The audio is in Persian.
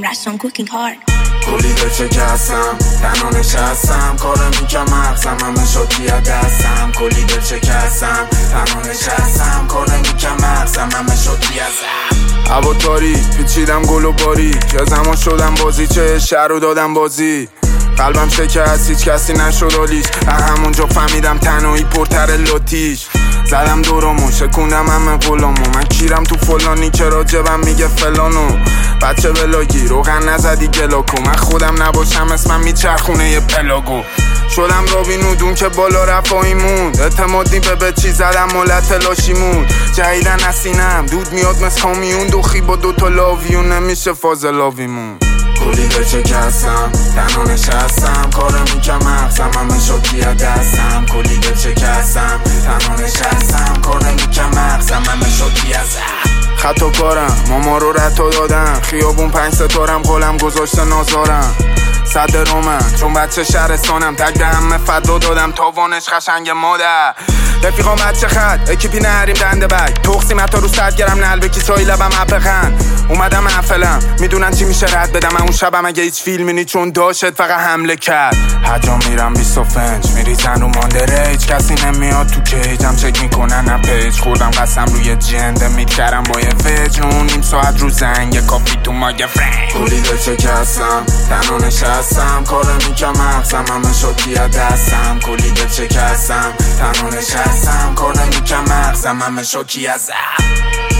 Russian cooking hard. کلی به شکستم تنها نشستم کارم میکم مغزم همه شدی از دستم کلی به شکستم تنها نشستم کارم میکم مغزم همه شدی ازم هوا تاریک پیچیدم گل و باریک یا زمان شدم بازی چه شهر رو دادم بازی قلبم شکست هیچ کسی نشد آلیش همونجا فهمیدم تنهایی پرتر لاتیش زدم دورمون شکوندم همه قلامو من کیرم تو فلانی که راجبم میگه فلانو بچه بلاگی روغن نزدی گلاکو من خودم نباشم اسمم میچرخونه یه پلاگو شدم رابین هودون که بالا رفایی موند اعتمادی به چی زدم ملت لاشی مود جهیدن نسینم دود میاد مثل کامیون دوخی با دوتا لاویون نمیشه فاز لاویمون کلی به شکستم تنها نشستم کارم میکم مغزم همه شدی از دستم کلی به شکستم تنها نشستم کارم میکم مغزم همه شدی ازم خطا کارم ماما رو رتا دادم خیابون 5 ستارم قلم گذاشته نازارم صد رومن چون بچه شهرستانم تک به همه فدا دادم تاوانش قشنگ مادر رفیقام بچه خط اکیپی نهریم دنده بگ توخسیم حتی رو صد گرم نلبه کیسایی لبم اپخن اومدم محفلم میدونن چی میشه رد بدم من اون شبم اگه هیچ فیلمی نی چون داشت فقط حمله کرد حجا میرم 20 فنج میریزن رو ماندره هیچ کسی نمیاد تو کیجم چک میکنن اپیج خوردم قسم روی جنده میکرم با یه فج نیم ساعت رو زنگ کافی تو ماگه فرنگ کلی به شکستم تنها نشستم کارم میکم مغزم همه شدی از دستم کلی به شکستم تنها نشستم کارم میکم مغزم همه شکی ازم